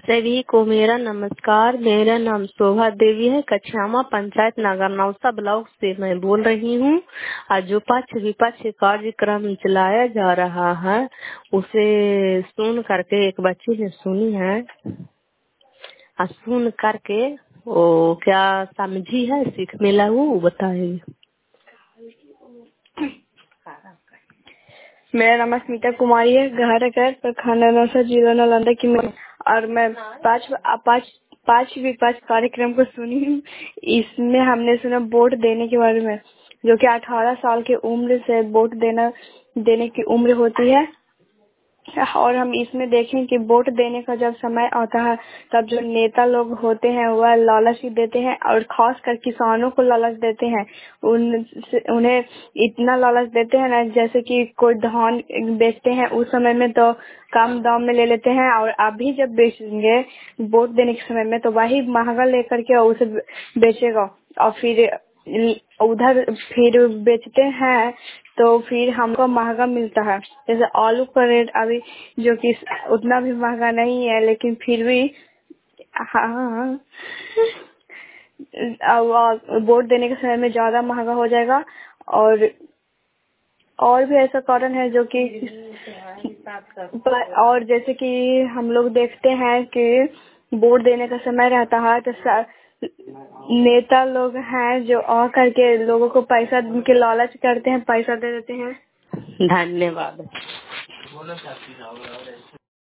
सभी को मेरा नमस्कार। मेरा नाम शोभा देवी है। कछामा पंचायत नगर नौसा ब्लॉक से मैं बोल रही हूँ। आज जो पक्ष विपक्ष कार्यक्रम चलाया जा रहा है उसे सुन करके एक बच्ची ने सुनी है। सुन करके वो क्या समझी है, सीख मिला वो बताएगी। मेरा नाम स्मिता कुमारी है। घर पर खाना नौसा जिला नालंदा की और मैं पाँच विपक्ष कार्यक्रम को सुनी हूँ। इसमें हमने सुना वोट देने के बारे में, जो कि 18 साल की उम्र से वोट देने की उम्र होती है। और हम इसमें देखें कि वोट देने का जब समय आता है तब जो नेता लोग होते हैं वह लालच ही देते हैं और खास कर किसानों को लालच देते हैं। उन्हें इतना लालच देते हैं ना, जैसे कि कोई धान बेचते हैं उस समय में तो कम दाम में ले लेते हैं, और अभी जब बेचेंगे वोट देने के समय में तो वही महंगा लेकर के उसे बेचेगा और फिर उधर फिर बेचते हैं तो फिर हमको महंगा मिलता है। जैसे आलू का रेट अभी जो कि उतना भी महंगा नहीं है, लेकिन फिर भी हाँ वोट देने के समय में ज्यादा महंगा हो जाएगा। और भी ऐसा कारण है जो कि और जैसे कि हम लोग देखते हैं कि वोट देने का समय रहता है तो नेता लोग हैं जो आ करके लोगों को पैसा के लालच करते हैं, पैसा दे देते हैं। धन्यवाद।